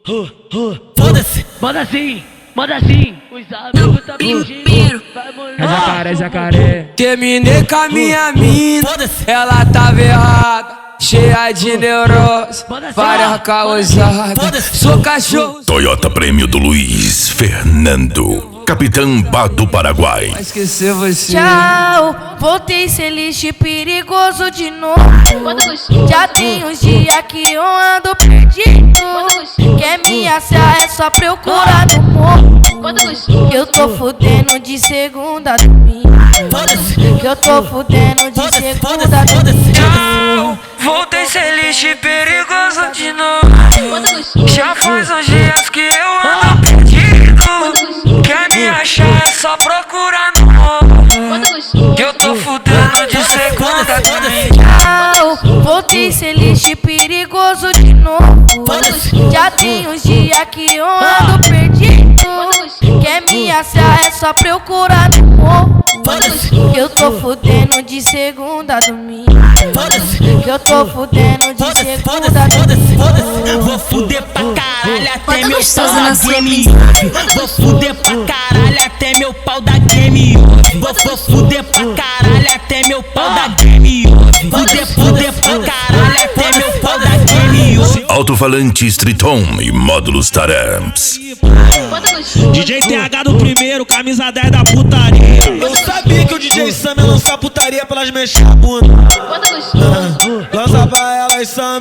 Foda-se. Manda sim, os amigos tá pedindo. É jacaré, é jacaré. Terminei com a minha mina, ela tava errada, cheia de neurose, várias causadas. Sou cachorro. Toyota Prêmio do Luiz Fernando, Capitão Bá do Paraguai. Vai esquecer você. Tchau, voltei ser lixo perigoso de novo. Já tem uns dias que eu ando perdido. Quer me achar é só procurar no morro. Eu tô fudendo de segunda a domingo. Que eu tô fudendo de segunda a domingo. Tchau, voltei ser lixo perigoso de novo. Já faz uns dias que eu ando perdido. Quer me achar é só procurar no morro. Que eu tô fudendo de segunda a domingo. Tchau, voltei ser lixo perigoso de novo. Já tem uns dias que eu ando perdido. Quer me achar é só procurar no morro. Que eu tô fudendo de segunda a domingo. Que eu tô fudendo de segunda a domingo. Vou fuder pra caralho até meu pau da game. Vou fuder pra caralho até meu pau da game. Vou fuder pra caralho até meu pau da game. Fuder pra caralho até meu pau da game. Alto-falante Triton e módulos Taramps. DJ TH do primeiro, camisa 10 da putaria. Eu sabia que o DJ Sam ia lançar putaria pra elas mexer a bunda. Lança pra elas, Sam.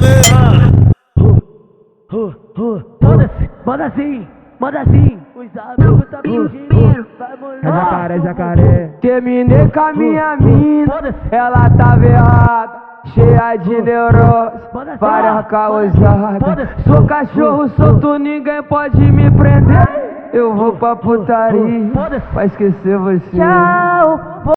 Manda sim, os amigos tá pedindo. É jacaré, é jacaré. Terminei com a minha mina, ela tava errada, cheia de neurose, várias causadas. Sou cachorro solto, ninguém pode me prender. Eu vou pra putaria, pra esquecer você. Tchau.